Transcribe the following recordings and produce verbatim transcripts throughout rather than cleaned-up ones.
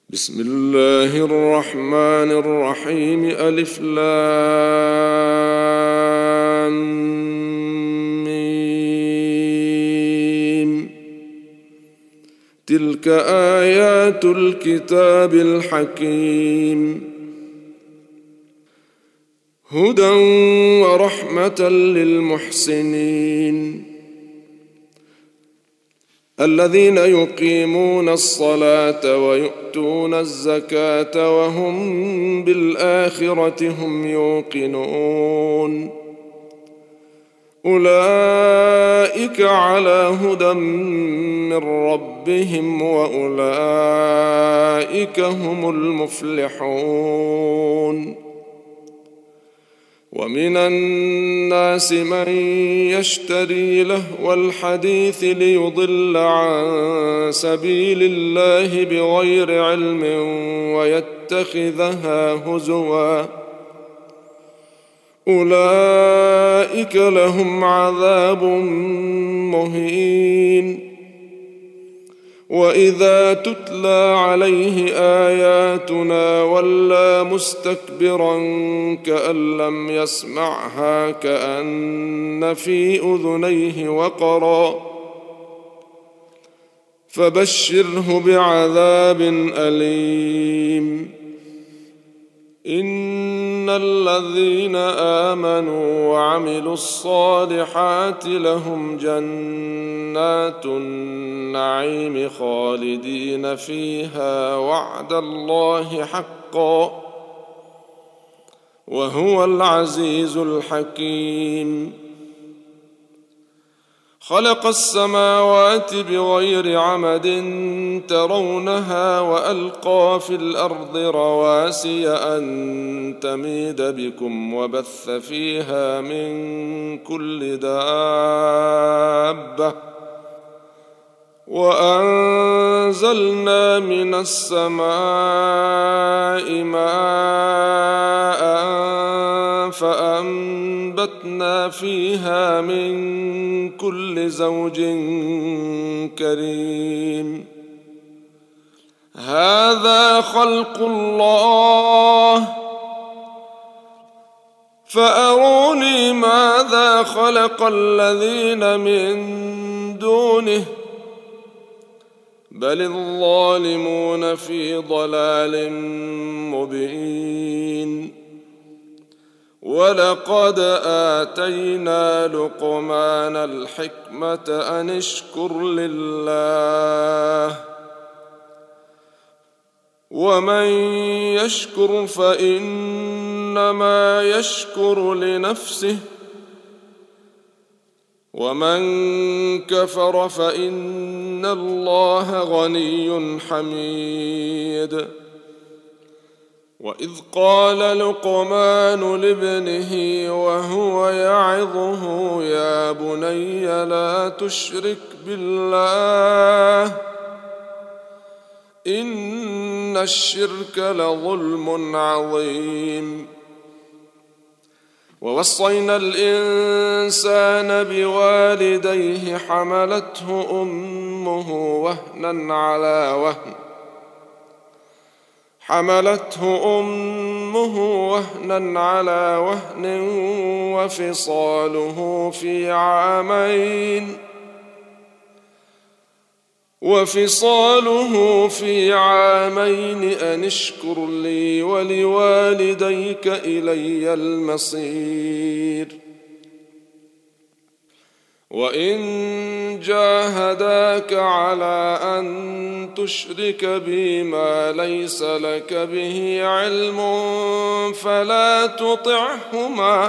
بسم الله الرحمن الرحيم. ألف لام ميم. تلك آيات الكتاب الحكيم، هدى ورحمة للمحسنين الذين يقيمون الصلاة ويؤتون الزكاة وهم بالآخرة هم يوقنون. أولئك على هدى من ربهم وأولئك هم المفلحون. ومن الناس من يشتري لهو الحديث ليضل عن سبيل الله بغير علم ويتخذها هزوا، أولئك لهم عذاب مهين. وإذا تتلى عليه آياتنا ولى مستكبرا كأن لم يسمعها كأن في أذنيه وقرا، فبشره بعذاب أليم. إن الذين آمنوا وعملوا الصالحات لهم جنات النعيم خالدين فيها وعد الله حقا، وهو العزيز الحكيم. خلق السماوات بغير عمد ترونها وألقى في الأرض رواسي أن تميد بكم وبث فيها من كل دابة، وأنزلنا من السماء ماء فأنبتنا فيها من كل زوج كريم. هذا خلق الله فأروني ماذا خلق الذين من دونه، بل الظالمون في ضلال مبين. ولقد آتينا لقمان الحكمة أن اشكر لله، ومن يشكر فإنما يشكر لنفسه، ومن كفر فإن الله غني حميد. وإذ قال لقمان لابنه وهو يعظه يا بني لا تشرك بالله إن الشرك لظلم عظيم. ووصينا الإنسان بوالديه حملته أمه وهنا على وهن حملته أمه وهنا على وهن وفصاله في عامين وفصاله في عامين أن اشكر لي ولوالديك إلي المصير. وإن جاهداك على أن تشرك بي ما ليس لك به علم فلا تطعهما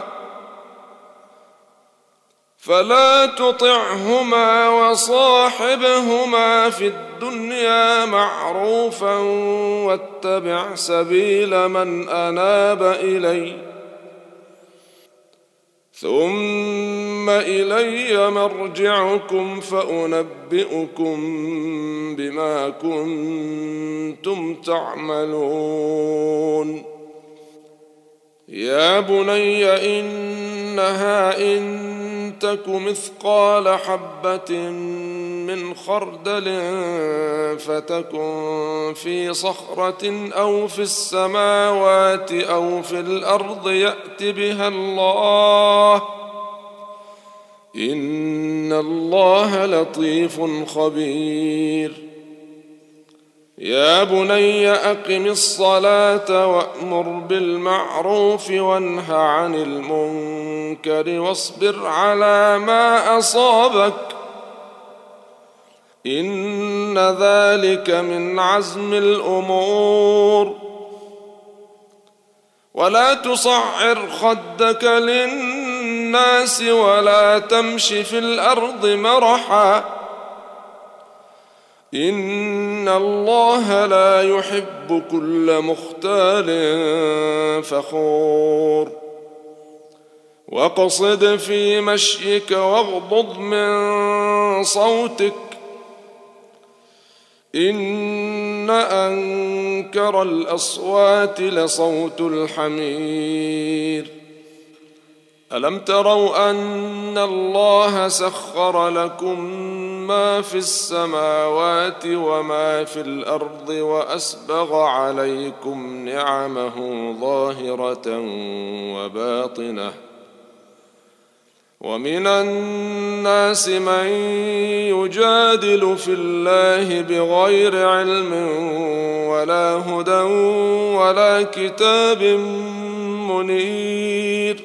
فلا تطعهما وصاحبهما في الدنيا معروفا واتبع سبيل من أناب إلي، ثم إلي مرجعكم فأنبئكم بما كنتم تعملون. يا بني إنها إن تك مثقال حبة من خردل فتكن في صخرة أو في السماوات أو في الأرض يأت بها الله إن الله لطيف خبير يا بني أقم الصلاة وأمر بالمعروف وانه عن المنكر واصبر على ما أصابك إن ذلك من عزم الأمور ولا تصعر خدك للناس ولا تمش في الأرض مرحا إن الله لا يحب كل مختال فخور واقصد في مشيك واغضض من صوتك إن أنكر الأصوات لصوت الحمير ألم تروا أن الله سخر لكم ما في السماوات وما في الأرض وأسبغ عليكم نعمه ظاهرة وباطنة ومن الناس من يجادل في الله بغير علم ولا هدى ولا كتاب منير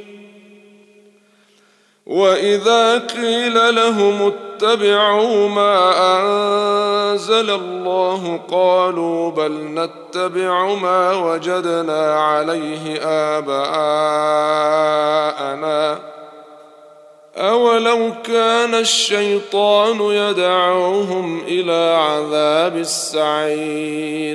وإذا قيل لهم اتبعوا ما أنزل الله قالوا بل نتبع ما وجدنا عليه آباءنا أولو كان الشيطان يدعوهم إلى عذاب السعير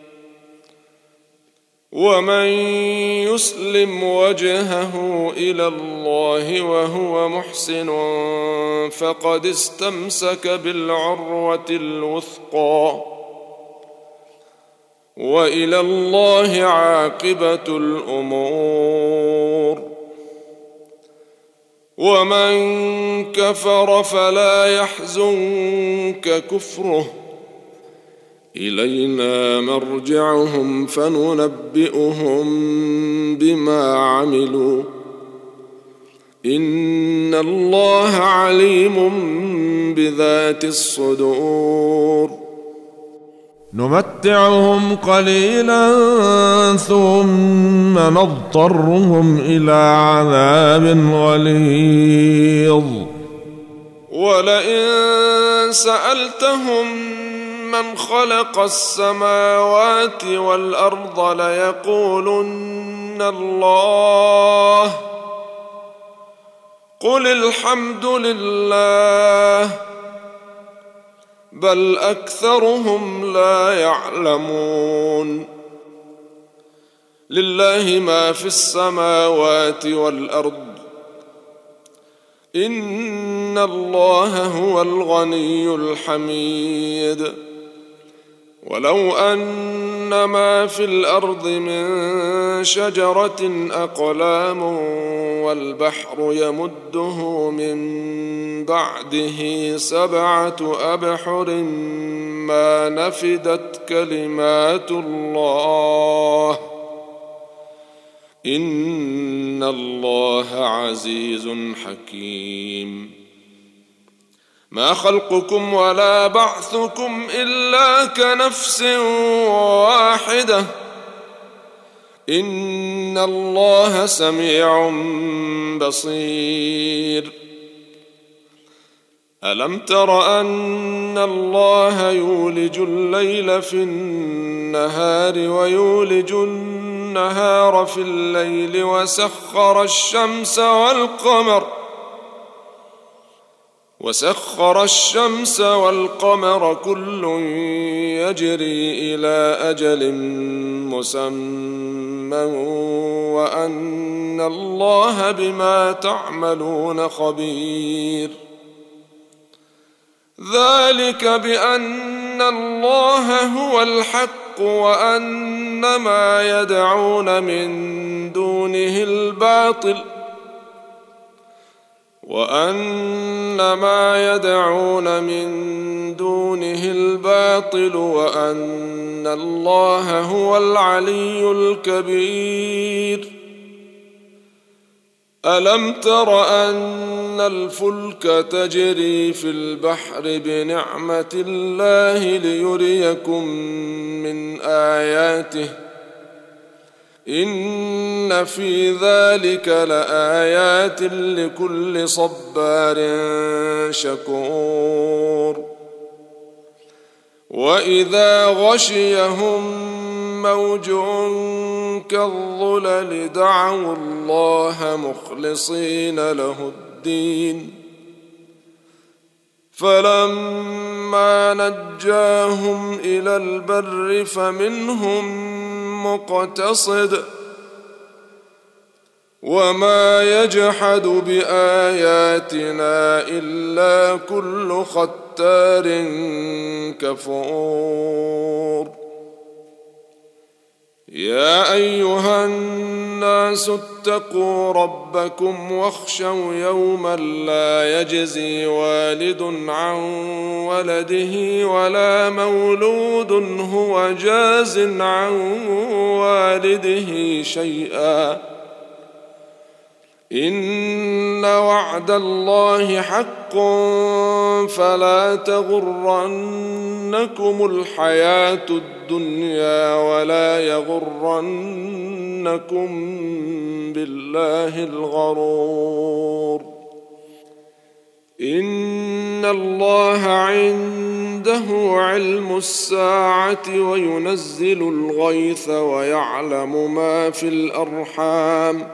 ومن يسلم وجهه إلى الله وهو محسن فقد استمسك بالعروة الوثقى وإلى الله عاقبة الأمور ومن كفر فلا يحزنك كفره إلينا مرجعهم فننبئهم بما عملوا إن الله عليم بذات الصدور نمتعهم قليلا ثم نضطرهم إلى عذاب غليظ ولئن سألتهم من خلق السماوات والأرض ليقولن الله قل الحمد لله بل أكثرهم لا يعلمون لله ما في السماوات والأرض إن الله هو الغني الحميد ولو أن ما في الأرض من شجرة أقلام والبحر يمده من بعده سبعة أبحر ما نفدت كلمات الله إن الله عزيز حكيم ما خلقكم ولا بعثكم إلا كنفس واحدة إن الله سميع بصير ألم تر أن الله يولج الليل في النهار ويولج النهار في الليل وسخر الشمس والقمر وسخر الشمس والقمر كل يجري إلى أجل مسمى وأن الله بما تعملون خبير ذلك بأن الله هو الحق وأن ما يدعون من دونه الباطل وأن ما يدعون من دونه الباطل وأن الله هو العلي الكبير. ألم تر أن الفلك تجري في البحر بنعمة الله ليريكم من آياته إن في ذلك لآيات لكل صبار شكور. وإذا غشيهم موج كالظلل دعوا الله مخلصين له الدين فلما نجاهم إلى البر فمنهم مقتصد وما يجحد بآياتنا إلا كل ختار كفور. يا أيها الناس اتقوا ربكم واخشوا يوما لا يجزي والد عن ولده ولا مولود هو جاز عن والده شيئا إن وعد الله حق فلا تغرنكم الحياة الدنيا ولا يغرنكم بالله الغرور. إن الله عنده علم الساعة وينزل الغيث ويعلم ما في الأرحام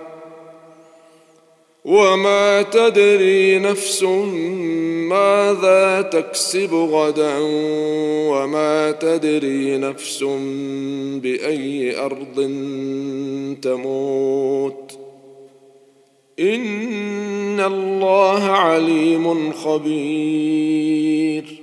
وما تدري نفس ماذا تكسب غدا وما تدري نفس بأي أرض تموت إن الله عليم خبير.